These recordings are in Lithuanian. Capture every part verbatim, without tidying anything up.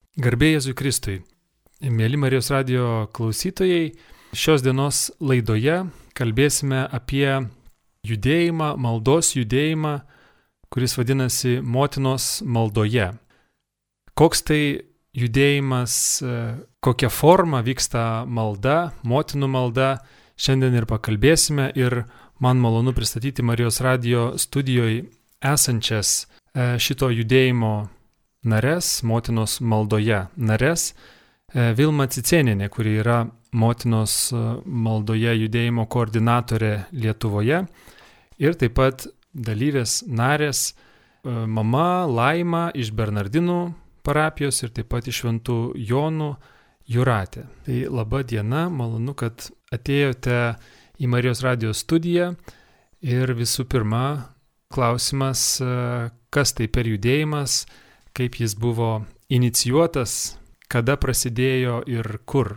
Garbė Jėzui Kristui. Mėly Marijos radijo klausytojai, šios dienos laidoje kalbėsime apie judėjimą, maldos judėjimą, kuris vadinasi motinos maldoje. Koks tai judėjimas, kokia forma vyksta malda, motinų malda, šiandien ir pakalbėsime ir man malonu pristatyti Marijos radijo studijoje esančias šito judėjimo nares, motinos maldoje nares, Vilma Cicėnienė, kuri yra motinos maldoje judėjimo koordinatorė Lietuvoje ir taip pat dalyvės narės mama Laima iš Bernardinų parapijos ir taip pat iš Šventų Jonų Jūratė. Tai laba diena, malonu, kad atėjote į Marijos radijo studiją ir visų pirma klausimas, kas tai per judėjimas, kaip jis buvo inicijuotas, kada prasidėjo ir kur?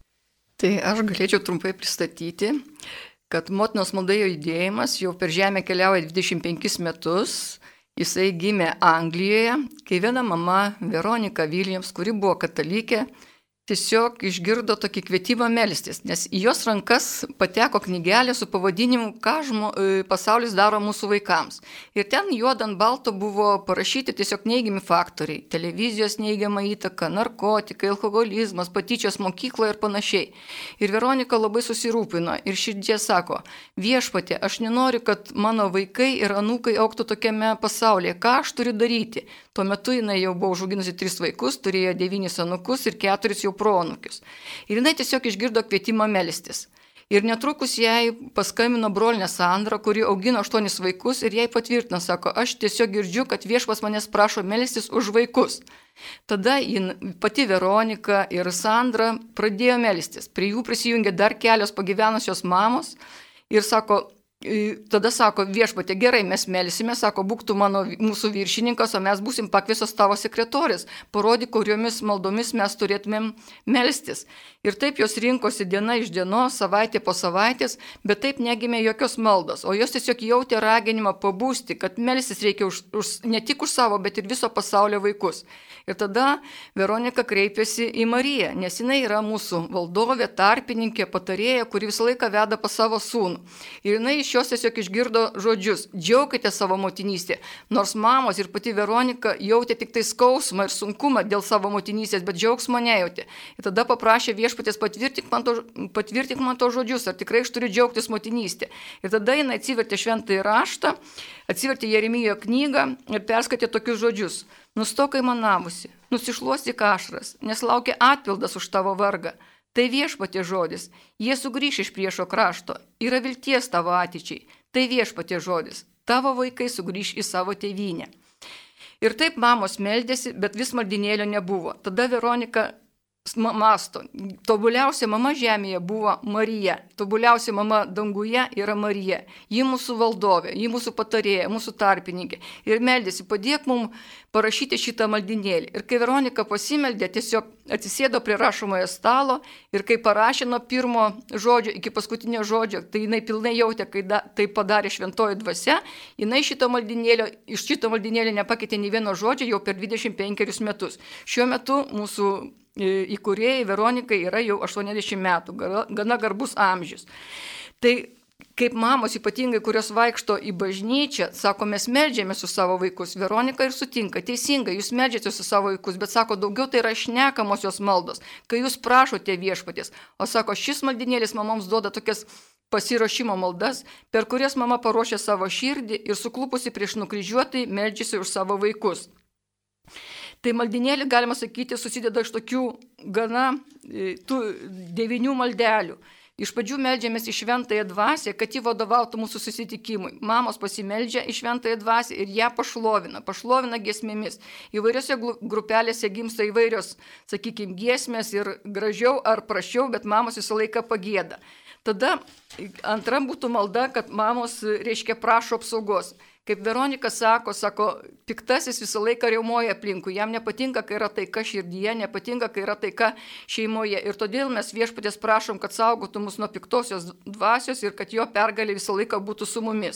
Tai aš galėčiau trumpai pristatyti, kad motinos maldoje judėjimas jau per žemę keliauja dvidešimt penkis metus. Jisai gimė Anglijoje, kai viena mama Veronika Williams, kuri buvo katalikė, tiesiog išgirdo tokį kvietimą melstis, nes į jos rankas pateko knygelė su pavadinimu Ką žmo, pasaulis daro mūsų vaikams. Ir ten juodant balto buvo parašyti tiesiog neigiami faktoriai. Televizijos neigiama įtaka, narkotikai, alkoholizmas, patyčios mokykloje ir panašiai. Ir Veronika labai susirūpino ir širdie sako, viešpatie, aš nenoriu, kad mano vaikai ir anūkai augtų tokiame pasaulyje. Ką aš turiu daryti? Tuo metu jinai jau buvo užauginusi tris vaikus, turėjo devynis anūkus ir keturis jau proanūkius. Ir jinai tiesiog išgirdo kvietimą melstis. Ir netrukus jai paskambino brolinė Sandra, kuri augino aštuonis vaikus ir jai patvirtino, sako, aš tiesiog girdžiu, kad viešpas manęs prašo melstis už vaikus. Tada jin, pati Veronika ir Sandra pradėjo melstis. Prie jų prisijungė dar kelios pagyvenusios mamos ir sako, tada sako, viešpatie, gerai, mes melsime, sako, būk tu mano, mūsų viršininkas, o mes būsim pakviesos tavo sekretorės, parodyk, kuriomis maldomis mes turėtumėm melstis. Ir taip jos rinkosi diena iš dienos, savaitė po savaitės, bet taip negimė jokios maldos, o jos tiesiog jautė raginimą pabūsti, kad melstis reikia už, už, ne tik už savo, bet ir viso pasaulio vaikus. Ir tada Veronika kreipėsi į Mariją, nes jinai yra mūsų valdovė, tarpininkė, patarėja, kuri visą laiką veda pas savo sūnų. Ir jinai iš jos tiesiog išgirdo žodžius, džiaukite savo motinystę, nors mamos ir pati Veronika jautė tik tai skausmą ir sunkumą dėl savo motinystės, bet džiaugsmo nejautė. Ir tada paprašė viešpaties patvirtink man to, patvirtink man to žodžius, ar tikrai aš turiu džiaugtis motinystė. Ir tada jinai atsivertė šventąjį raštą, atsivertė Jeremijo knygą ir perskaitė tokius žodžius. Nustok aimanavusi, nusišluostyk ašaras, nes laukia atpildas už tavo vargą. Tai viešpatie žodis, jie sugrįš iš priešo krašto, yra vilties tavo ateičiai. Tai viešpatie žodis, tavo vaikai sugrįš į savo tėvynę. Ir taip mamos meldėsi, bet vis maldinėlio nebuvo. Tada Veronika masto, tobuliausia mama žemėje buvo Marija, tobuliausia mama danguje yra Marija. Ji mūsų valdovė, ji mūsų patarėja, mūsų tarpininkė. Ir meldėsi, padėk mums parašyti šitą maldinėlį. Ir kai Veronika pasimeldė, tiesiog atsisėdo prie rašomojo stalo ir kai parašė nuo pirmo žodžio iki paskutinio žodžio, tai jinai pilnai jautė, kai da, tai padarė šventoji dvasia, jinai šito maldinėlio, iš šito maldinėlio nepakeitė nei vieno žodžio jau per dvidešimt penkerius metus. Šiuo metu mūsų įkūrėjai Veronikai yra jau aštuoniasdešimt metų, gana garbus amžius. Tai kaip mamos ypatingai, kurios vaikšto į bažnyčią, sako, mes meldžiame su savo vaikus. Veronika ir sutinka, teisingai, jūs meldžiate su savo vaikus, bet sako, daugiau tai yra šnekamosios maldos, kai jūs prašote viešpaties. O sako, šis maldinėlis mamoms duoda tokias pasiruošimo maldas, per kurias mama paruošia savo širdį ir suklupusi prieš nukryžiuotai meldžiasi už savo vaikus. Tai maldinėlį, galima sakyti, susideda iš tokių gana tų devynių maldelių. Iš pradžių meldžiamės į šventąją dvasią, kad ji vadovautų mūsų susitikimui. Mamos pasimeldžia į šventąją dvasią ir ją pašlovina, pašlovina giesmėmis. Įvairiose grupelėse gimsta įvairios, sakykime, giesmės ir gražiau ar prašiau, bet mamos visą laiką pagėda. Tada antra būtų malda, kad mamos, reiškia, prašo apsaugos. Kaip Veronika sako, sako, piktasis visą laiką riaumoja aplinkui, jam nepatinka, kai yra taika širdyje, nepatinka, kai yra taika šeimoje. Ir todėl mes viešpaties prašom, kad saugotų mus nuo piktosios dvasios ir kad jo pergalė visą laiką būtų su mumis.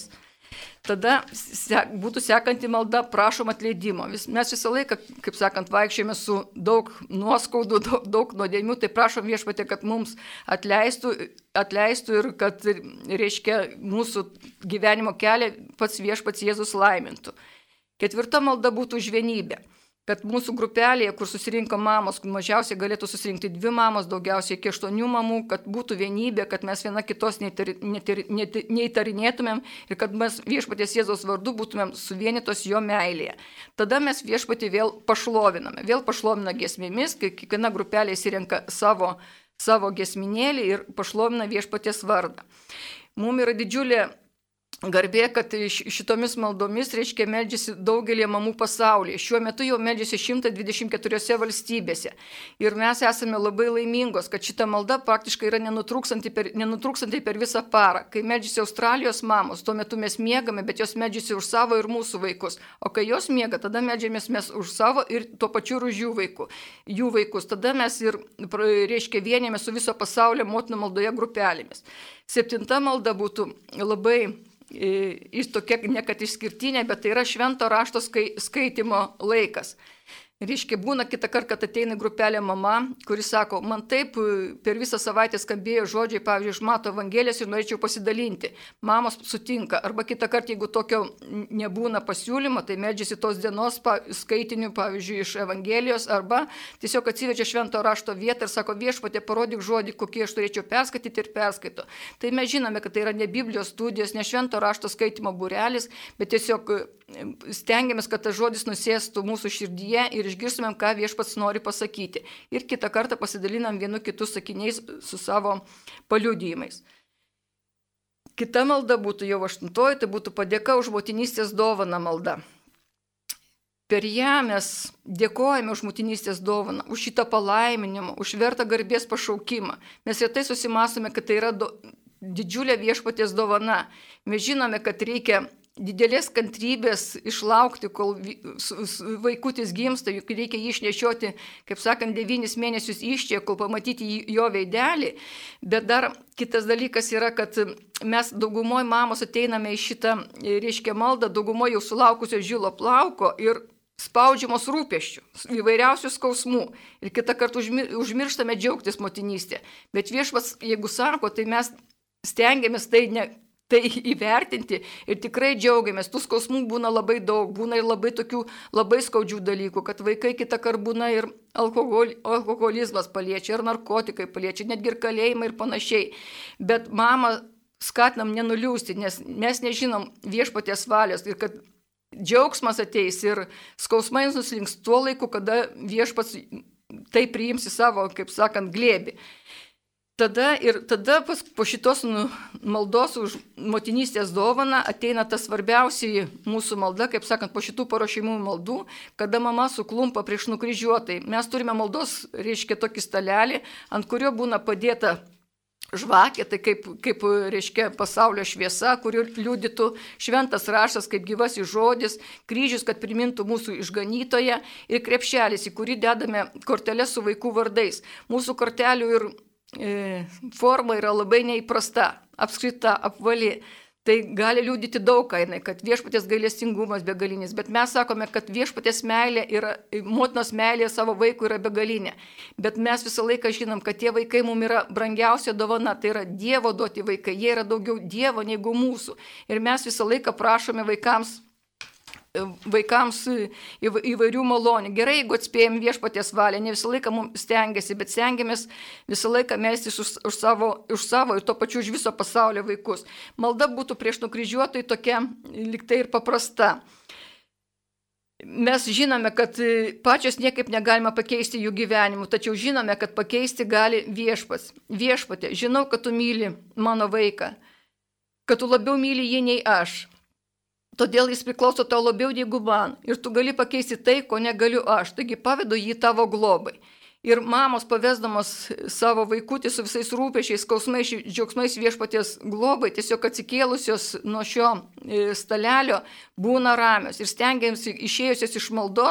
Tada se, būtų sekanti malda, prašom atleidimo. Vis, mes visą laiką, kaip sakant, vaikščiojame su daug nuoskaudų, daug, daug nuodėmių, tai prašom Viešpatie, kad mums atleistų, atleistų ir kad, reiškia, mūsų gyvenimo kelią pats Viešpats Jėzus laimintų. Ketvirta malda būtų už vienybę. Kad mūsų grupelėje, kur susirinko mamos, mažiausiai galėtų susirinkti dvi mamos, daugiausiai iki aštuonių mamų, kad būtų vienybė, kad mes viena kitos neįtarinėtumėm ir kad mes Viešpaties Jėzaus vardu būtumėm suvienytos jo meilėje. Tada mes Viešpatį vėl pašloviname. Vėl pašlovina giesmėmis, kai kiekviena grupelė įsirenka savo, savo giesminėlį ir pašlovina Viešpaties vardą. Mums yra didžiulė garbė, kad šitomis maldomis, reiškia, meldžiasi daugelį mamų pasaulyje. Šiuo metu jau meldžiasi šimtas dvidešimt keturiose valstybėse. Ir mes esame labai laimingos, kad šita malda praktiškai yra nenutrūkstanti per, nenutrūkstanti per visą parą. Kai meldžiasi Australijos mamos, tuo metu mes miegame, bet jos meldžiasi už savo ir mūsų vaikus. O kai jos miega, tada meldžiamės mes už savo ir tuo pačiu už jų, vaikų, jų vaikus. Tada mes ir, reiškia, vienėme su viso pasaulio motinų maldoje grupelėmis. Septinta malda būtų labai Jis tokia ne kad išskirtinė, bet tai yra švento rašto skaitimo laikas. Reiškia, būna kitą kartą, kad ateina grupelė mama, kuris sako, man taip per visą savaitę skambėjo žodžiai, pavyzdžiui, iš Mato Evangelijos ir norėčiau pasidalinti. Mamos sutinka. Arba kitą kartą, jeigu tokio nebūna pasiūlymo, tai meldžiasi tos dienos skaitinių, pavyzdžiui, iš Evangelijos, arba tiesiog atsivečia švento rašto vietą ir sako, Viešpatie, parodyk žodį, kokį aš turėčiau perskaityti ir perskaito. Tai mes žinome, kad tai yra ne Biblijos studijos, ne švento rašto skaitimo būrelis, bet tiesiog stengiamės, kad tas žodis nusėstų mūsų širdyje ir išgirstumėm, ką Viešpats nori pasakyti. Ir kitą kartą pasidalinam vienu kitus sakiniais su savo paliudijimais. Kita malda būtų jau aštuntoji, tai būtų padėka už motinystės dovaną malda. Per ją mes dėkojame už motinystės dovaną, už šitą palaiminimą, už vertą garbės pašaukimą. Mes retai susimąstome, kad tai yra do, didžiulė Viešpaties dovana. Mes žinome, kad reikia didelės kantrybės išlaukti, kol vaikutis gimsta, juk reikia jį išnešioti, kaip sakant, devynis mėnesius iščiai, kol pamatyti jo veidelį. Bet dar kitas dalykas yra, kad mes daugumoje mamos ateiname į šitą, reiškia, maldą, daugumoje jau sulaukusio žilo plauko ir spaudžiamos rūpesčių, įvairiausių skausmų. Ir kitą kartą užmirštame džiaugtis motinystė. Bet Viešpats, jeigu sako, tai mes stengiamės tai ne... Tai įvertinti ir tikrai džiaugiamės. Tų skausmų būna labai daug, būna ir labai tokių labai skaudžių dalykų, kad vaikai kitą kartą būna ir alkohol, alkoholizmas paliečia, ir narkotikai paliečia, netgi ir kalėjimai ir panašiai. Bet mamą skatinam nenuliūsti, nes mes nežinom Viešpaties valios ir kad džiaugsmas ateis ir skausmai nuslinks tuo laiku, kada Viešpats tai priims į savo, kaip sakant, glėbį. Tada ir tada pas, po šitos nu, maldos už motinystės dovaną ateina ta svarbiausiai mūsų malda, kaip sakant, po šitų paruošimų maldų, kada mama suklumpa prieš nukryžiuotai. Mes turime maldos, reiškia, tokį stalelį, ant kurio būna padėta žvakė, tai kaip, kaip reiškia, pasaulio šviesa, kuri liudytų šventas raštas kaip gyvasis žodis, kryžius, kad primintų mūsų išganytoją ir krepšelis, į kurį dedame korteles su vaikų vardais. Mūsų kortelių ir forma yra labai neįprasta, apskrita, apvali. Tai gali liudyti daug kainai, kad Viešpaties gailestingumas begalinis, bet mes sakome, kad Viešpaties meilė yra, motinos meilė savo vaikų yra begalinė. Bet mes visą laiką žinom, kad tie vaikai mums yra brangiausia dovana, tai yra Dievo duoti vaikai, jie yra daugiau Dievo negu mūsų. Ir mes visą laiką prašome vaikams, vaikams įvairių malonių. Gerai, jeigu atspėjom Viešpaties valią, ne visą laiką mums stengiasi, bet stengiamės visą laiką melstis už, už, savo, už savo ir to pačiu už viso pasaulio vaikus. Malda būtų prieš nukryžiuotojai tokia liktai ir paprasta. Mes žinome, kad pačios niekaip negalima pakeisti jų gyvenimų, tačiau žinome, kad pakeisti gali Viešpats. Viešpatė, žinau, kad tu myli mano vaiką, kad tu labiau myli jį nei aš. Todėl jis priklauso tau labiau negu man. Ir tu gali pakeisti tai, ko negaliu aš. Taigi pavedu jį tavo globai. Ir mamos pavesdamos savo vaikutį su visais rūpešiais, skausmais, džiaugsmais Viešpaties globai, tiesiog atsikėlusios nuo šio stalelio, būna ramios. Ir stengiamasi išėjusios iš maldos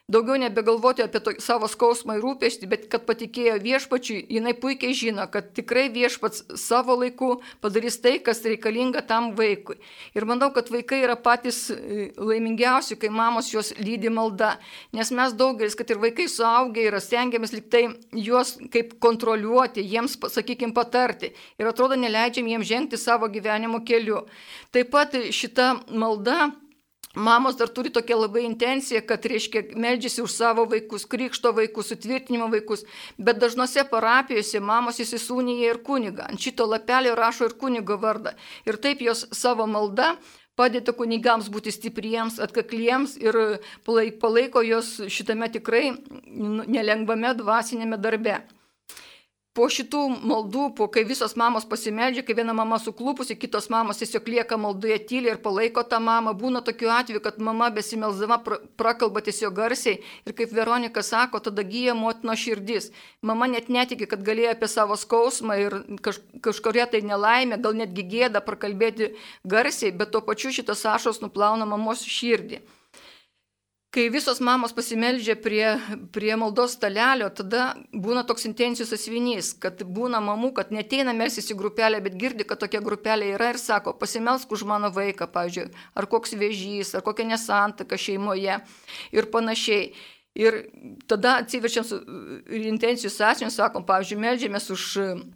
daugiau nebegalvoti apie to, savo skausmą ir rūpestį, bet kad patikėjo viešpačiui, jinai puikiai žino, kad tikrai viešpats savo laiku padarys tai, kas reikalinga tam vaikui. Ir manau, kad vaikai yra patys laimingiausi, kai mamos juos lydi malda. Nes mes daugelis, kad ir vaikai suaugę yra, stengiamės liktai juos kaip kontroliuoti, jiems, sakykime, patarti. Ir atrodo, neleidžiam jiems žengti savo gyvenimo keliu. Taip pat šita malda, mamos dar turi tokią labai intenciją, kad, reiškia, meldžiasi už savo vaikus, krikšto vaikus, sutvirtinimo vaikus, bet dažnose parapijose mamos įsisūnija ir kunigą. Ant šito lapelio rašo ir kunigo vardą. Ir taip jos savo malda padeda kunigams būti stipriems, atkakliems ir palaiko jos šitame tikrai nelengvame dvasinėme darbe. Po šitų maldų, po kai visos mamos pasimeldžia, kai viena mama suklupusi, kitos mamos tiesiog lieka maldoje tyliai ir palaiko tą mamą. Būna tokiu atveju, kad mama besimelsdama prakalba tiesiog garsiai ir kaip Veronika sako, tada gyja motino širdis. Mama net netiki, kad galėjo apie savo skausmą ir kaž, kažkuria tai nelaimė, gal netgi gėda prakalbėti garsiai, bet tuo pačiu šitas ašaros nuplauna mamos širdį. Kai visos mamos pasimeldžia prie, prie maldos stalelio, tada būna toks intencijų sąsvinys, kad būna mamų, kad neteina melsis į grupelę, bet girdi, kad tokia grupelė yra ir sako, pasimelsk už mano vaiką, pavyzdžiui, ar koks vėžys, ar kokia nesantaka šeimoje ir panašiai. Ir tada atsiverčiam su intencijų sąsvinys, sakom, pavyzdžiui, meldžiamės už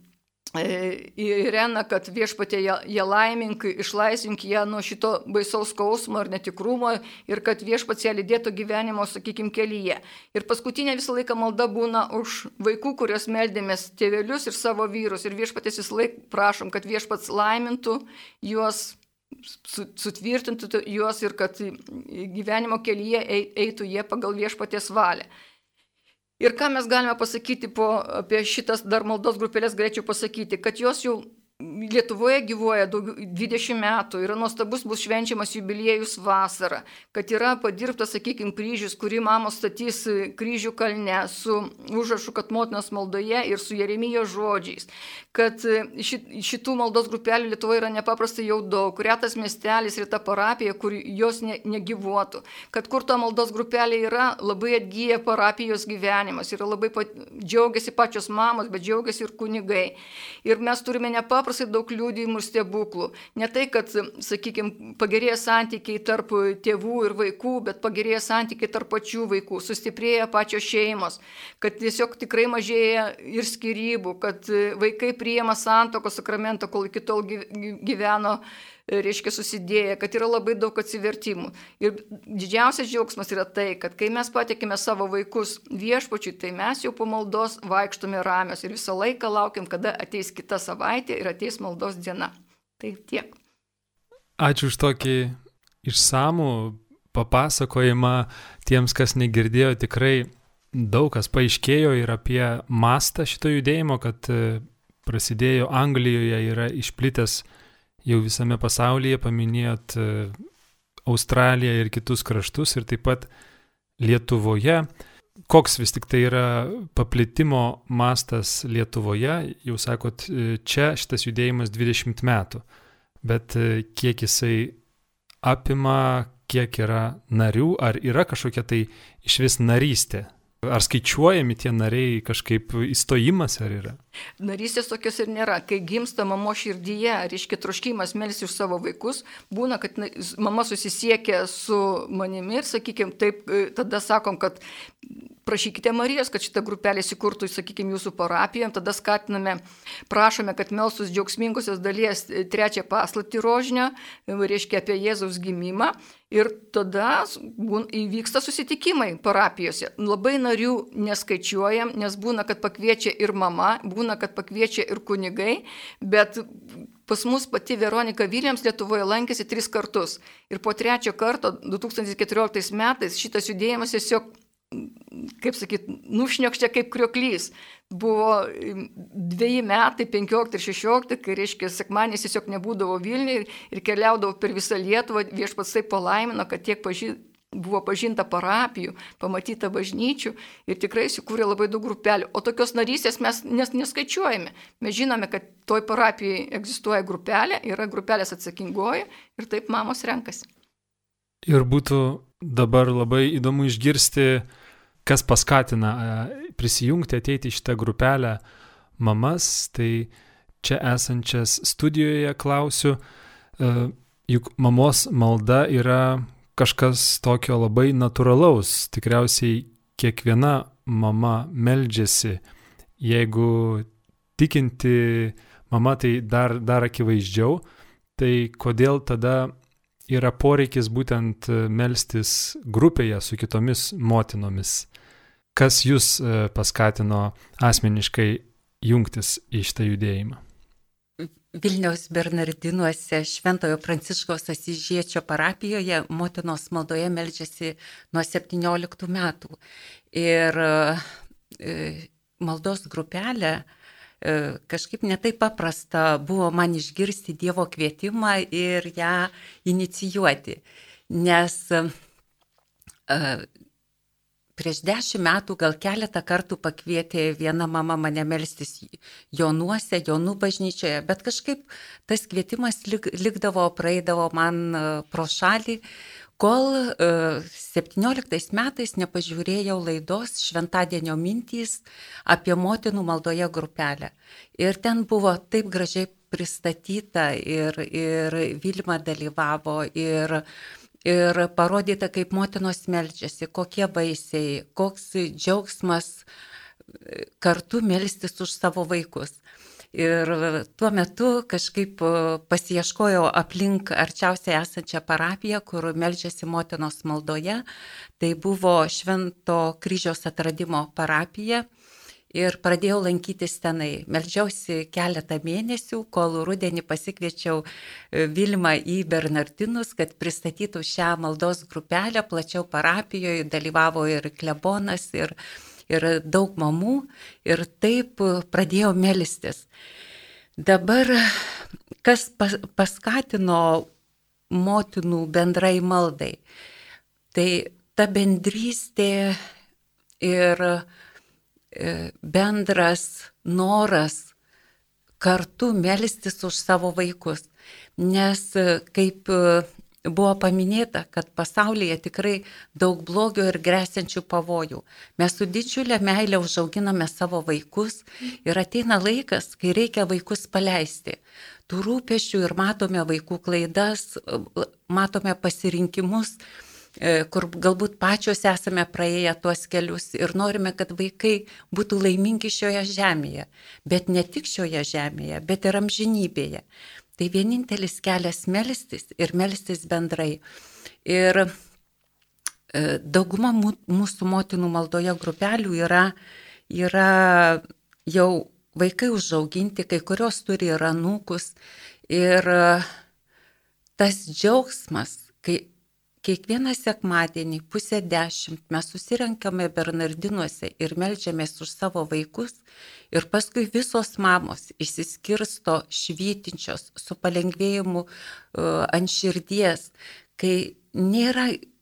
Ireną, kad viešpatie ją laimink, išlaisvink ją nuo šito baisaus skausmo ir netikrumo ir kad viešpats ją lydėtų gyvenimo, sakykime, kelyje. Ir paskutinė visą laiką malda būna už vaikų, kurios meldėmės tėvelius ir savo vyrus. Ir viešpatės visą laiką prašom, kad viešpats laimintų juos, sutvirtintų juos ir kad gyvenimo kelyje eitų jie pagal viešpatės valią. Ir ką mes galime pasakyti po, apie šitas dar maldos grupelės, galėčiau pasakyti, kad jos jau Lietuvoje gyvuoja daugiau dvidešimt metų, yra nuostabus, bus švenčiamas jubiliejus vasarą, kad yra padirbtas, sakykime, kryžius, kurį mamos statys kryžių kalne su užrašu, kad motinos maldoje ir su Jeremijo žodžiais, kad šitų maldos grupelių Lietuvoje yra nepaprastai jau daug, retas miestelis ir ta parapija, kur jos ne, negyvuotų, kad kur ta maldos grupelė yra, labai atgyja parapijos gyvenimas, yra labai pat, džiaugiasi pačios mamos, bet džiaugiasi ir kunigai. Ir mes turime nepaprastai paprastai daug liudijimų ir stebuklų. Ne tai, kad, sakykime, pagerėja santykiai tarp tėvų ir vaikų, bet pagerėja santykiai tarp pačių vaikų, sustiprėja pačios šeimos, kad tiesiog tikrai mažėja ir skyrybų, kad vaikai priima santuokos sakramentą, kol iki tol gyveno, reiškia, susidėję, kad yra labai daug atsivertimų. Ir didžiausias džiaugsmas yra tai, kad kai mes patekime savo vaikus viešpačiui, tai mes jau po maldos vaikštome ramios ir visą laiką laukiam, kada ateis kita savaitė ir ateis maldos diena. Tai tiek. Ačiū už tokį išsamų papasakojimą tiems, kas negirdėjo. Tikrai daug kas paaiškėjo ir apie mastą šito judėjimo, kad prasidėjo Anglijoje, yra išplitęs jau visame pasaulyje, paminėjot Australiją ir kitus kraštus ir taip pat Lietuvoje. Koks vis tik tai yra paplitimo mastas Lietuvoje? Jau sakot, čia šitas judėjimas dvidešimt metų, bet kiek jisai apima, kiek yra narių, ar yra kažkokia tai išvis narystė? Ar skaičiuojami tie nariai kažkaip įstojimas ar yra? Narystės tokios ir nėra. Kai gimsta mamo širdyje, reiškia troškimas melsti už savo vaikus, būna, kad mama susisiekia su manimi ir, sakykime, taip, tada sakom, kad prašykite Marijos, kad šitą grupelę įsikurtų, sakykime, jūsų parapijom, tada skatiname, prašome, kad melstus džiaugsmingosios dalies trečią paslaptį rožinio, reiškia apie Jėzaus gimimą, ir tada įvyksta susitikimai parapijose. Labai narių neskaičiuojam, nes būna, kad pakviečia ir mama, būna, kad pakviečia ir kunigai, bet pas mus pati Veronika Williams Lietuvoje lankėsi tris kartus. Ir po trečio karto, du tūkstančiai keturioliktais metais, šitas judėjimas tiesiog, kaip sakyt, nušniokštė kaip krioklys. Buvo dveji metai, penkiolikti ir šešiolikti, kai, reiškia, sekmadieniais tiesiog nebūdavo Vilniuje ir, ir keliaudavo per visą Lietuvą, viešpats taip palaimino, kad tiek paži... buvo pažinta parapijų, pamatyta bažnyčių ir tikrai įsikūrė labai daug grupelių. O tokios narystės mes nes, neskaičiuojame. Mes žinome, kad toj parapijai egzistuoja grupelė, yra grupelės atsakingoji ir taip mamos renkasi. Ir būtų dabar labai įdomu išgirsti, kas paskatina prisijungti, ateiti į šitą grupelę mamas, tai čia esančias studijoje klausiu, juk mamos malda yra kažkas tokio labai natūralaus, tikriausiai kiekviena mama meldžiasi, jeigu tikinti mama tai dar, dar akivaizdžiau, tai kodėl tada yra poreikis būtent melstis grupėje su kitomis motinomis? Kas jūs paskatino asmeniškai jungtis į šitą judėjimą? Vilniaus Bernardinuose Šventojo Pranciškaus Asyžiečio parapijoje motinos maldoje meldžiasi nuo septynioliktų metų. Ir maldos grupelė kažkaip netaip paprasta buvo man išgirsti Dievo kvietimą ir ją inicijuoti. Nes prieš dešimt metų gal keletą kartų pakvietė viena mama mane melstis Jonuose, Jonų bažnyčioje, bet kažkaip tas kvietimas lik, likdavo, praeidavo man pro šalį, kol septynioliktais metais nepažiūrėjau laidos Šventadienio mintys apie motinų maldoje grupelę. Ir ten buvo taip gražiai pristatyta ir, ir Vilma dalyvavo ir Ir parodyta, kaip motinos meldžiasi, kokie vaisiai, koks džiaugsmas kartu melstis už savo vaikus. Ir tuo metu kažkaip pasiieškojau aplink arčiausiai esančią parapiją, kur meldžiasi motinos maldoje. Tai buvo Švento Kryžiaus atradimo parapija. Ir pradėjau lankytis tenai. Meldžiausi keletą mėnesių, kol rudenį pasikviečiau Vilmą į Bernardinus, kad pristatytų šią maldos grupelę plačiau parapijoje, dalyvavo ir klebonas, ir, ir daug mamų, ir taip pradėjau melstis. Dabar, kas paskatino motinų bendrai maldai, tai ta bendrystė ir bendras noras kartu melstis už savo vaikus. Nes kaip buvo paminėta, kad pasaulyje tikrai daug blogio ir grėsiančių pavojų. Mes su didžiulė meilė užauginame savo vaikus ir ateina laikas, kai reikia vaikus paleisti. Tų rūpesčių ir matome vaikų klaidas, matome pasirinkimus, kur galbūt pačios esame praėję tuos kelius ir norime, kad vaikai būtų laimingi šioje žemėje, bet ne tik šioje žemėje, bet ir amžinybėje. Tai vienintelis kelias melstis ir melstis bendrai. Ir dauguma mūsų motinų maldoje grupelių yra, yra jau vaikai užauginti, kai kurios turi ir anūkus. Ir tas džiaugsmas, kai kiekvieną sekmadienį pusę dešimt mes susirenkame Bernardinuose ir meldžiamės už savo vaikus ir paskui visos mamos išsiskirsto švytinčios su palengvėjimu uh, ant širdies, kai nėra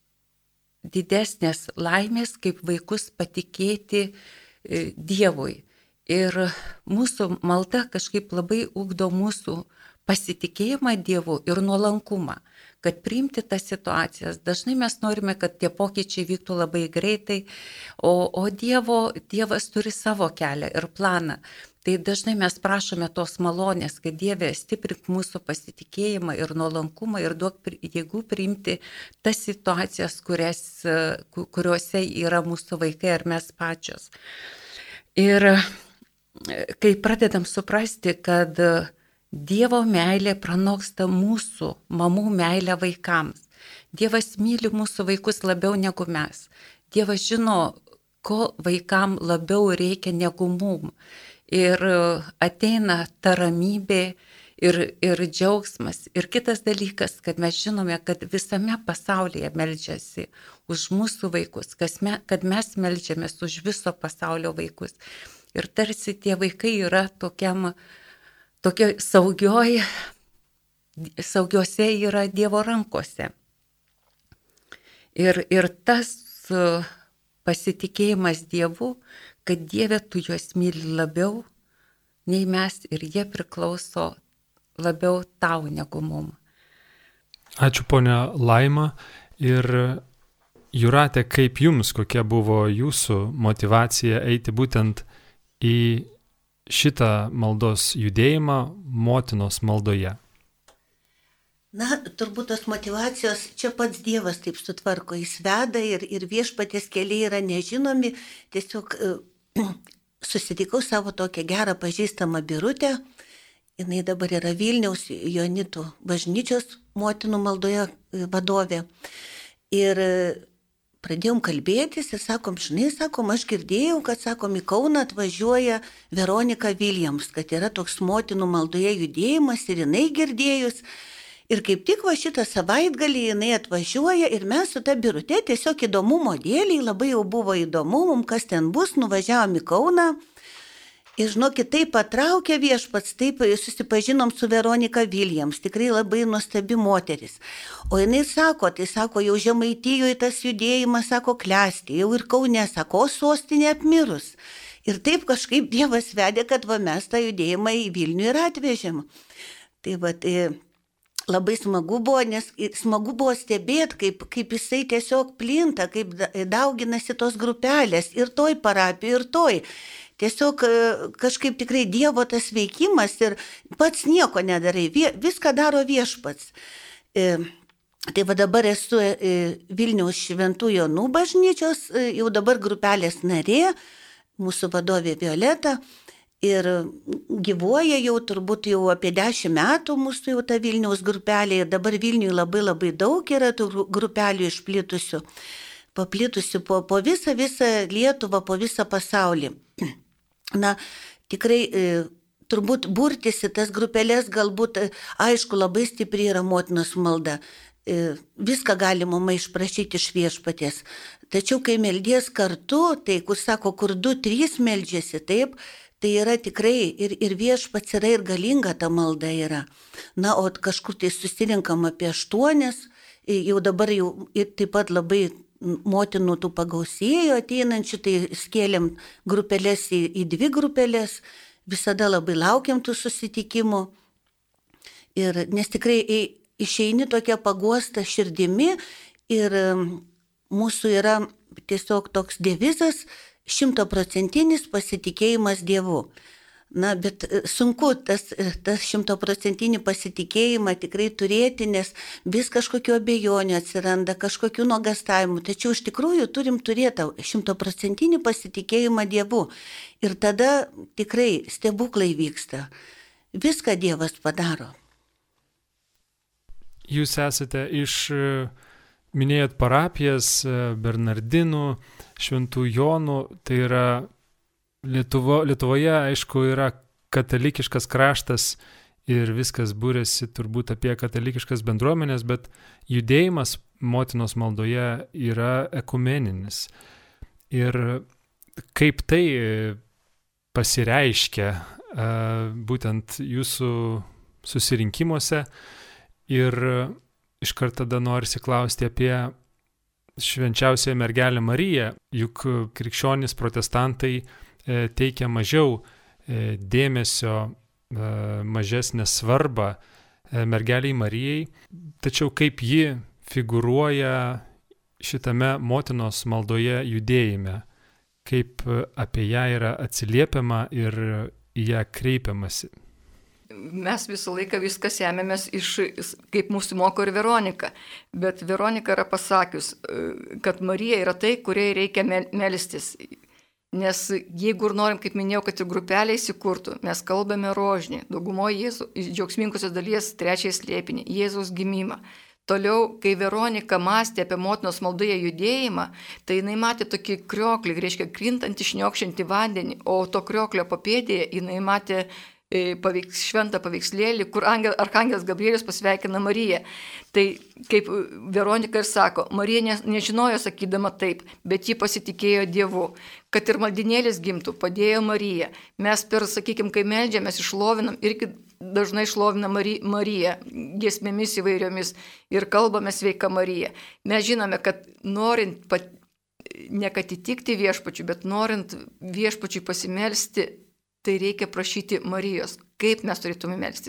didesnės laimės, kaip vaikus patikėti uh, Dievui. Ir mūsų malda kažkaip labai ugdo mūsų pasitikėjimą Dievu ir nuolankumą, kad priimti tas situacijas. Dažnai mes norime, kad tie pokyčiai vyktų labai greitai, o, o Dievo, Dievas turi savo kelią ir planą. Tai dažnai mes prašome tos malonės, kad Dieve stiprink mūsų pasitikėjimą ir nuolankumą ir duok jėgų priimti tas situacijas, kurias, kuriuose yra mūsų vaikai ar mes pačios. Ir kai pradedam suprasti, kad Dievo meilė pranoksta mūsų mamų meilę vaikams. Dievas myli mūsų vaikus labiau negu mes. Dievas žino, ko vaikam labiau reikia negu mum. Ir ateina ta ramybė ir, ir džiaugsmas. Ir kitas dalykas, kad mes žinome, kad visame pasaulyje meldžiasi už mūsų vaikus, me, kad mes meldžiamės už viso pasaulio vaikus. Ir tarsi tie vaikai yra tokiam Tokia saugioj, saugiose yra Dievo rankose. Ir, ir tas pasitikėjimas Dievu, kad Dieve tu juos myli labiau nei mes ir jie priklauso labiau tau negu mum. Ačiū ponia Laima. Ir Jūrate, kaip jums, kokia buvo jūsų motyvacija eiti būtent į šitą maldos judėjimą motinos maldoje? Na, turbūt tos motyvacijos čia pats Dievas taip sutvarko, jis veda ir, ir viešpaties keliai yra nežinomi. Tiesiog susitikau savo tokią gerą pažįstamą Birutę. Jinai dabar yra Vilniaus Joanitų bažnyčios motinų maldoje vadovė. Ir pradėjom kalbėtis ir sakom, žinai, sakom, aš girdėjau, kad, sakom, į Kauną atvažiuoja Veronika Williams, kad yra toks motinų maldoje judėjimas ir jinai girdėjus. Ir kaip tik va šitą savaitgalį jinai atvažiuoja ir mes su ta Birute tiesiog įdomumo dėliai, labai jau buvo įdomu, mums kas ten bus, nuvažiavom į Kauną. Ir žinokit, taip patraukė viešpats, taip susipažinom su Veronika Williams, tikrai labai nuostabi moteris. O jinai sako, tai sako, jau Žemaitijoje tas judėjimas, sako, klesti, jau ir Kaune, sako, o sostinė apmirus. Ir taip kažkaip Dievas vedė, kad va mes tą judėjimą į Vilnių ir atvežėm. Tai va, tai labai smagu buvo, nes smagu buvo stebėti, kaip, kaip jisai tiesiog plinta, kaip dauginasi tos grupelės ir toj parapijoje, ir toj. Tiesiog kažkaip tikrai Dievo tas veikimas ir pats nieko nedarai, viską daro viešpats. Tai va dabar esu Vilniaus Šventų Jonų bažnyčios, jau dabar grupelės narė, mūsų vadovė Violeta, ir gyvuoja jau turbūt jau apie dešimt metų mūsų jau ta Vilniaus grupelė, ir dabar Vilniuje labai labai daug yra tų grupelių išplitusių, paplitusių po, po visą, visą Lietuvą, po visą pasaulį. Na, tikrai e, turbūt burtis į tas grupelės galbūt, e, aišku, labai stipri yra motinos malda. E, viską galima išprašyti iš viešpaties. Tačiau, kai meldies kartu, tai, kur sako, kur du, trys meldžiasi, taip, tai yra tikrai ir, ir viešpats yra ir galinga ta malda yra. Na, o kažkur tai susirinkam apie aštuonias, jau dabar jau ir taip pat labai motinų tų pagausėjo ateinančių, tai skėlėm grupelės į, į dvi grupelės, visada labai laukiam tų susitikimų. Ir, nes tikrai išeini tokia paguosta širdimi ir mūsų yra tiesiog toks devizas šimtaprocentinis pasitikėjimas Dievu. Na, bet sunku tas, tas šimtaprocentinį pasitikėjimą tikrai turėti, nes vis kažkokių abejonių atsiranda, kažkokių nuogastavimų. Tačiau iš tikrųjų turim turėti šimtaprocentinį pasitikėjimą Dievu. Ir tada tikrai stebuklai vyksta. Viską Dievas padaro. Jūs esate iš, minėjot parapijas, Bernardinų, Šventų Jonų, tai yra Lietuvo, Lietuvoje, aišku, yra katalikiškas kraštas ir viskas būrėsi turbūt apie katalikiškas bendruomenės, bet judėjimas motinos maldoje yra ekumeninis. Ir kaip tai pasireiškia būtent jūsų susirinkimuose ir iškart tada norisi klausti apie švenčiausiąją mergelę Mariją, juk krikščionys protestantai teikia mažiau dėmesio, mažesnę svarbą mergeliai Marijai, tačiau kaip ji figūruoja šitame motinos maldoje judėjime, kaip apie ją yra atsiliepiama ir į ją kreipiamasi. Mes visą laiką viską semėmės iš, kaip mūsų moko ir Veronika, bet Veronika yra pasakius, kad Marija yra tai, kuriai reikia melstis. Nes jeigu ir norim, kaip minėjau, kad ir grupelė įsikurtų, mes kalbame rožinį, daugumoje Jėzų, džiaugsmingosios dalies trečiąjį slėpinį, Jėzaus gimimą. Toliau, kai Veronika mąstė apie motinos maldoje judėjimą, tai jinai matė tokį krioklį, reiškia krintantį šniokščiantį vandenį, o to krioklio papėdėje jinai matė paveiks, šventą paveikslėlį, kur angel, arkangelas Gabrielius pasveikina Mariją. Tai kaip Veronika ir sako, Marija ne, nežinojo sakydama taip, bet ji pasitikėjo Dievu. Kad ir maldinėlis gimtų, padėjo Marija. Mes per, sakykime, kai meldžiamės, išlovinam, irgi dažnai šlovinam Mariją giesmėmis įvairiomis ir kalbame sveika Marija. Mes žinome, kad norint pat, ne kad įtikti viešpačiui, bet norint viešpačiui pasimelsti, tai reikia prašyti Marijos, kaip mes turėtume melstis,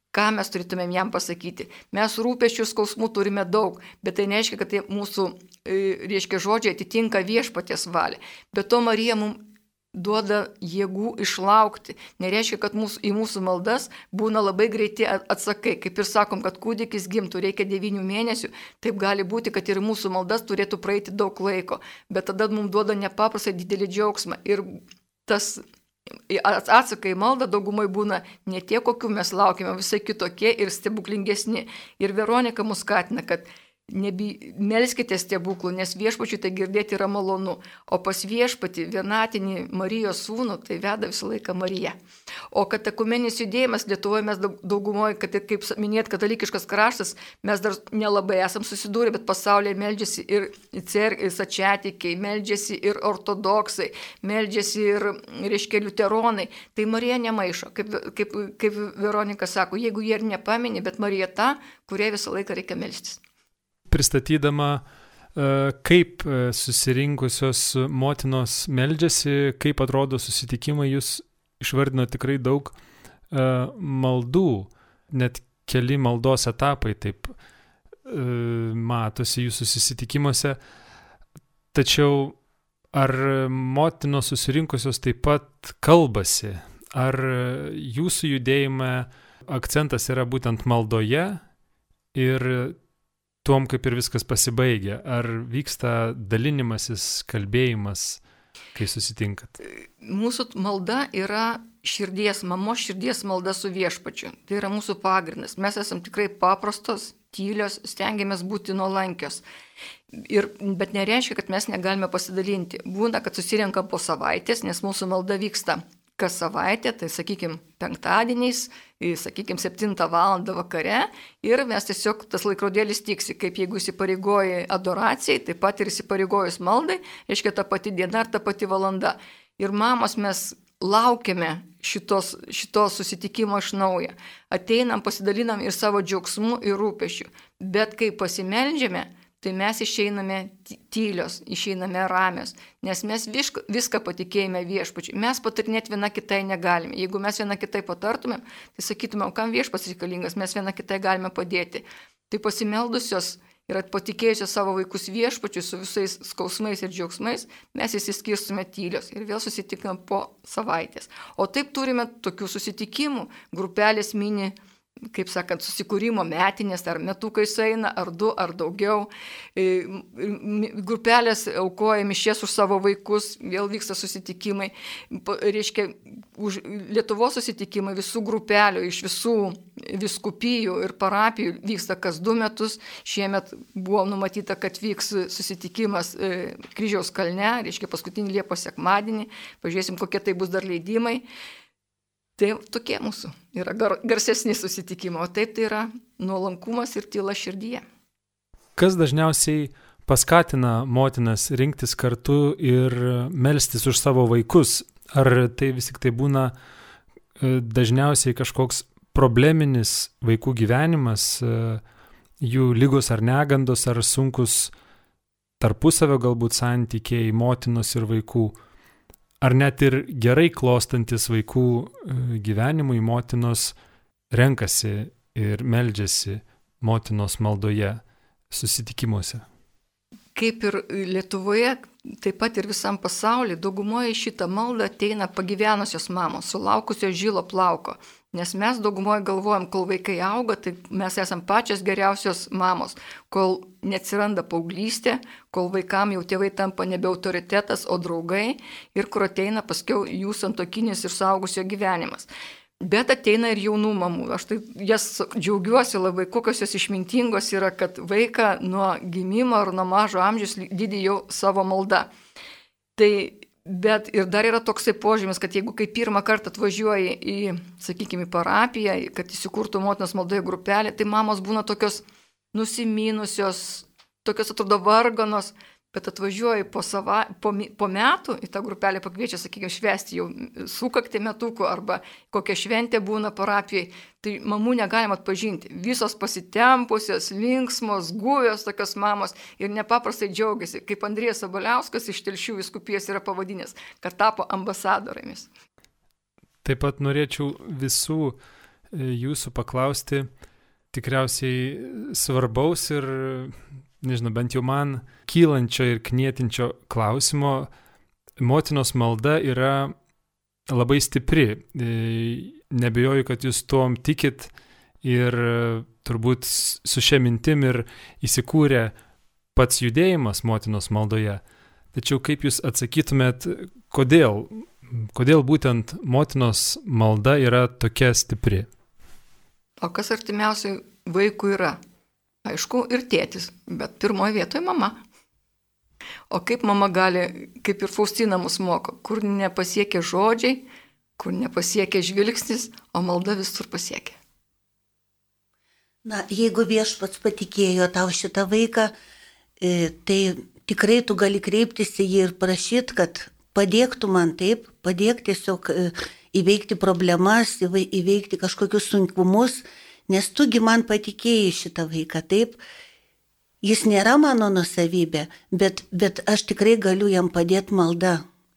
ką mes turėtumėm jam pasakyti. Mes rūpesčių skausmų turime daug, bet tai nereiškia, kad tai mūsų, reiškia, žodžiai atitinka viešpaties valią. Bet to Marija mums duoda jėgų išlaukti. Nereiškia, kad mūsų, į mūsų maldas būna labai greiti atsakai. Kaip ir sakom, kad kūdikis gimtų reikia devynių mėnesių, taip gali būti, kad ir mūsų maldas turėtų praeiti daug laiko. Bet tada mums duoda nepaprastai didelį džiaugsmą. Ir tas atsakai į maldą daugumai būna ne tie, kokių mes laukime, visai kitokie ir stebuklingesni. Ir Veronika mus skatina, kad Nebi, melskite stebuklų, nes viešpačiui tai girdėti yra malonu, o pas viešpatį vienatinį Marijos sūnų tai veda visą laiką Marija. O kad ekumeninis judėjimas Lietuvoje mes daugumoje, kad, kaip minėt, katalikiškas kraštas, mes dar nelabai esam susidūrę, bet pasaulyje meldžiasi ir stačiatikiai, meldžiasi ir ortodoksai, meldžiasi ir, reiškia, liuteronai. Tai Marija nemaišo, kaip, kaip, kaip Veronika sako, jeigu jie ir nepamini, bet Marija ta, kuriai visą laiką reikia melstis. Pristatydama, kaip susirinkusios motinos meldžiasi, kaip atrodo susitikimai, jūs išvardino tikrai daug maldų, net keli maldos etapai taip matosi jūsų susitikimuose. Tačiau ar motinos susirinkusios taip pat kalbasi? Ar jūsų judėjime akcentas yra būtent maldoje ir tuom, kaip ir viskas pasibaigia? Ar vyksta dalinimasis, kalbėjimas, kai susitinkat? Mūsų malda yra širdies, mamos širdies malda su viešpačiu. Tai yra mūsų pagrindas. Mes esam tikrai paprastos, tylios, stengiamės būti nuolankios. Ir, bet nereiškia, kad mes negalime pasidalinti. Būna, kad susirenkam po savaitės, nes mūsų malda vyksta kas savaitę, tai sakykime penktadieniais, sakykime septintą valandą vakare ir mes tiesiog tas laikrodėlis tiksi, kaip jeigu įsipareigoji adoracijai, taip pat ir įsipareigojus maldai, reiškia ta pati diena ar ta pati valanda. Ir mamos mes laukiame šitos, šitos susitikimo iš naujo. Ateinam, pasidalinam ir savo džiaugsmų ir rūpešių. Bet kai pasimeldžiame, tai mes išeiname tylios, išeiname ramios, nes mes višk, viską patikėjame viešpačiui. Mes patarinėti viena kitai negalime. Jeigu mes viena kitai patartumėm, tai sakytumėm, kam viešpats reikalingas, mes viena kitai galime padėti. Tai pasimeldusios ir patikėjusios savo vaikus viešpačiui su visais skausmais ir džiaugsmais, mes įsiskirstume tylios ir vėl susitikam po savaitės. O taip turime tokių susitikimų, grupelės mini, kaip sakant, susikūrimo metinės, ar metukai sueina, ar du, ar daugiau. Grupelės aukoja mišias už savo vaikus, vėl vyksta susitikimai. Reiškia, už Lietuvos susitikimai visų grupelių, iš visų vyskupijų ir parapijų vyksta kas du metus. Šiemet buvo numatyta, kad vyks susitikimas Kryžiaus kalne, reiškia paskutinį Liepos sekmadienį. Pažiūrėsim, kokie tai bus dar leidimai. Tai tokie mūsų yra gar, garsesni susitikimo, o taip tai yra nuolankumas ir tyla širdyje. Kas dažniausiai paskatina motinas rinktis kartu ir melstis už savo vaikus? Ar tai vis tik tai būna dažniausiai kažkoks probleminis vaikų gyvenimas, jų ligos ar negandos, ar sunkus tarpusavio galbūt santykiai motinos ir vaikų? Ar net ir gerai klostantis vaikų gyvenimui motinos renkasi ir meldžiasi motinos maldoje susitikimuose? Kaip ir Lietuvoje, taip pat ir visam pasaulyje, daugumoje šitą maldą ateina pagyvenusios mamos, sulaukusios žilo plauko. Nes mes daugumoje galvojam, kol vaikai auga, tai mes esam pačios geriausios mamos. Kol neatsiranda paauglystė, kol vaikam jau tėvai tampa nebe autoritetas, o draugai ir kur ateina paskiau jų santuokinis ir suaugusio gyvenimas. Bet ateina ir jaunų mamų. Aš tai jas džiaugiuosi labai, kokios jos išmintingos yra, kad vaiką nuo gimimo ar nuo mažo amžiaus lydi jau savo malda. Tai bet ir dar yra toksai požymis, kad jeigu kai pirmą kartą atvažiuoji į, sakykime, parapiją, kad įsikurtų motinos maldoje grupelė, tai mamos būna tokios nusiminusios, tokios atrodo varganos, bet atvažiuoji po, sava, po, po metų į tą grupelę pakviečia, sakykime, švęsti jau sukaktį metukų arba kokia šventė būna parapijai, tai mamų negalim atpažinti. Visos pasitempusios, linksmos, guvios tokios mamos ir nepaprastai džiaugiasi, kaip Andrėjas Sabaliauskas iš Telšių vyskupijos yra pavadinęs, kad tapo ambasadorėmis. Taip pat norėčiau visų jūsų paklausti tikriausiai svarbaus ir, nežinau, bent jau man kylančio ir knietinčio klausimo. Motinos malda yra labai stipri. Nebejoju, kad jūs tuom tikit ir turbūt su šia mintim ir įsikūrė pats judėjimas motinos maldoje. Tačiau kaip jūs atsakytumėt, kodėl, kodėl būtent motinos malda yra tokia stipri? O kas artimiausiai vaikui yra? Aišku, ir tėtis, bet pirmoje vietoje mama. O kaip mama gali, kaip ir Faustina mus moko, kur nepasiekia žodžiai, kur nepasiekia žvilgsnis, o malda visur pasiekia. Na, jeigu Viešpats patikėjo tau šitą vaiką, tai tikrai tu gali kreiptis į jį ir prašyti, kad padėktų man taip, padėk tiesiog įveikti problemas, įveikti kažkokius sunkumus, nes tugi man patikėjai šitą vaiką, taip. Jis nėra mano nusavybė, bet, bet aš tikrai galiu jam padėti malda.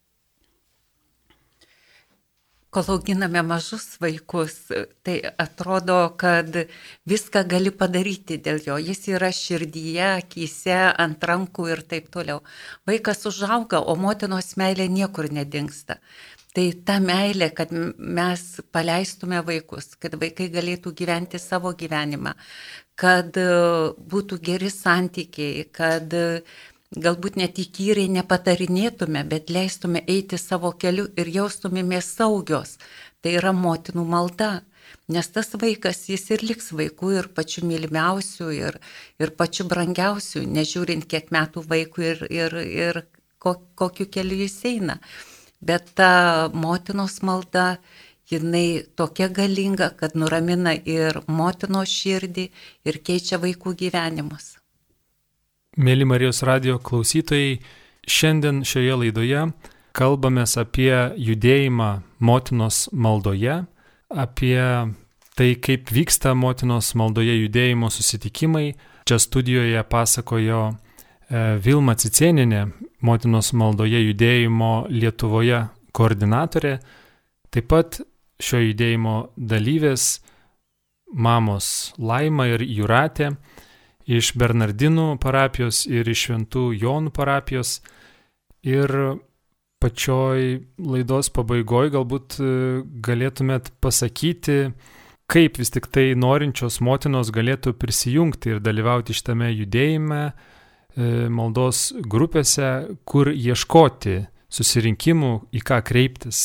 Kol auginame mažus vaikus, tai atrodo, kad viską gali padaryti dėl jo. Jis yra širdyje, akyse, ant rankų ir taip toliau. Vaikas užauga, o motinos meilė niekur nedingsta. Tai ta meilė, kad mes paleistume vaikus, kad vaikai galėtų gyventi savo gyvenimą, kad būtų geri santykiai, kad galbūt net įkyriai nepatarinėtume, bet leistume eiti savo keliu ir jaustumėmės saugios. Tai yra motinų malda, nes tas vaikas jis ir liks vaikų ir pačiu mylimiausiu ir, ir pačiu brangiausiu, nežiūrint kiek metų vaikų ir, ir, ir kokiu keliu jis eina. Bet ta motinos malda, jinai tokia galinga, kad nuramina ir motinos širdį ir keičia vaikų gyvenimus. Mėly Marijos radijo klausytojai, šiandien šioje laidoje kalbamės apie judėjimą motinos maldoje, apie tai, kaip vyksta motinos maldoje judėjimo susitikimai. Čia studijoje pasakojo Vilma Cicėnienė, motinos maldoje judėjimo Lietuvoje koordinatorė, taip pat šio judėjimo dalyvės mamos Laima ir Jūratė iš Bernardinų parapijos ir iš Šventų Jonų parapijos. Ir pačioj laidos pabaigoj galbūt galėtumėt pasakyti, kaip vis tik tai norinčios motinos galėtų prisijungti ir dalyvauti šitame judėjime, maldos grupėse, kur ieškoti susirinkimų, į ką kreiptis.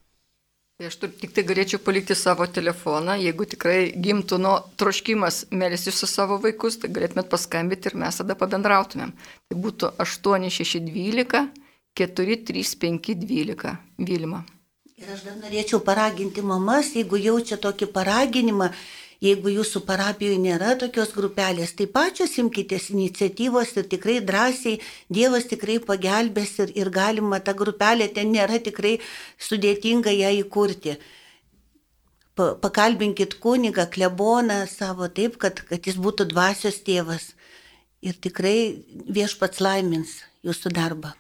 Aš tik tai galėčiau palikti savo telefoną, jeigu tikrai gimtų nuo troškimas melstis su savo vaikus, tai galėtumėt paskambinti ir mes tada pabendrautumėm. Tai būtų aštuoni šeši dvylika keturi trys penki dvylika. Vilma. Ir aš dar norėčiau paraginti mamas, jeigu jaučia tokį paraginimą, jeigu jūsų parapijoje nėra tokios grupelės, tai pačios imkitės iniciatyvos ir tikrai drąsiai, Dievas tikrai pagelbės ir, ir galima tą grupelę, ten nėra tikrai sudėtinga ją įkurti. Pa, pakalbinkit kunigą, kleboną savo taip, kad, kad jis būtų dvasios tėvas ir tikrai Viešpats laimins jūsų darbą.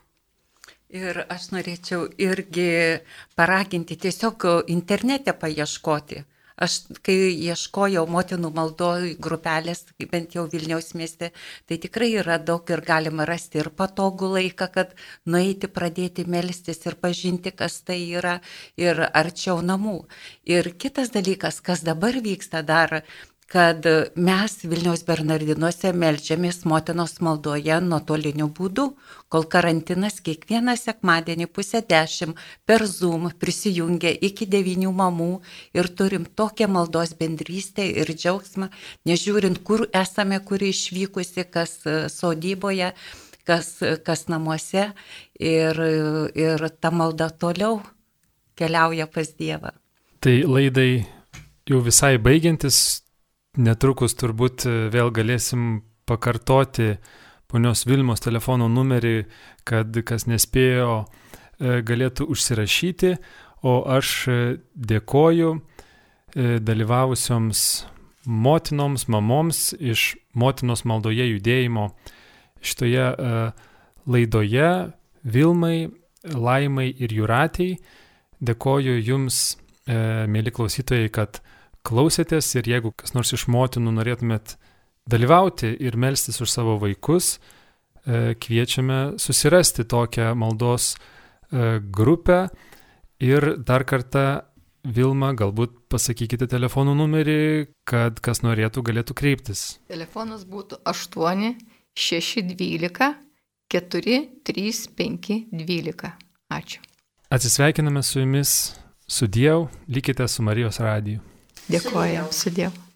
Ir aš norėčiau irgi paraginti tiesiog internete paieškoti. Aš, kai ieškojau motinų maldoj grupelės, bent jau Vilniaus mieste, tai tikrai yra daug ir galima rasti ir patogų laiką, kad nueiti, pradėti melstis ir pažinti, kas tai yra, ir arčiau namų. Ir kitas dalykas, kas dabar vyksta dar, kad mes Vilniaus Bernardinuose meldžiamės motinos maldoje nuotoliniu būdu, kol karantinas kiekvieną sekmadienį pusę dešimt per Zoom prisijungia iki devynių mamų ir turim tokią maldos bendrystę ir džiaugsmą, nežiūrint, kur esame, kur išvykusi, kas sodyboje, kas, kas namuose ir, ir ta malda toliau keliauja pas Dievą. Tai laidai jau visai baigiantis, netrukus turbūt vėl galėsim pakartoti ponios Vilmos telefono numerį, kad kas nespėjo galėtų užsirašyti, o aš dėkoju dalyvavusioms motinoms, mamoms iš motinos maldoje judėjimo šitoje laidoje Vilmai, Laimai ir Jūratei. Dėkoju jums, mėly klausytojai, kad klausėtės ir jeigu kas nors iš motinų norėtumėt dalyvauti ir melstis už savo vaikus, kviečiame susirasti tokią maldos grupę ir dar kartą, Vilma, galbūt pasakykite telefonų numerį, kad kas norėtų galėtų kreiptis. Telefonas būtų aštuoni šeši dvylika keturi trys penki dvylika. Ačiū. Atsisveikiname su jumis, sudiev, likite su Marijos radiju. Dėkojam, sudiev.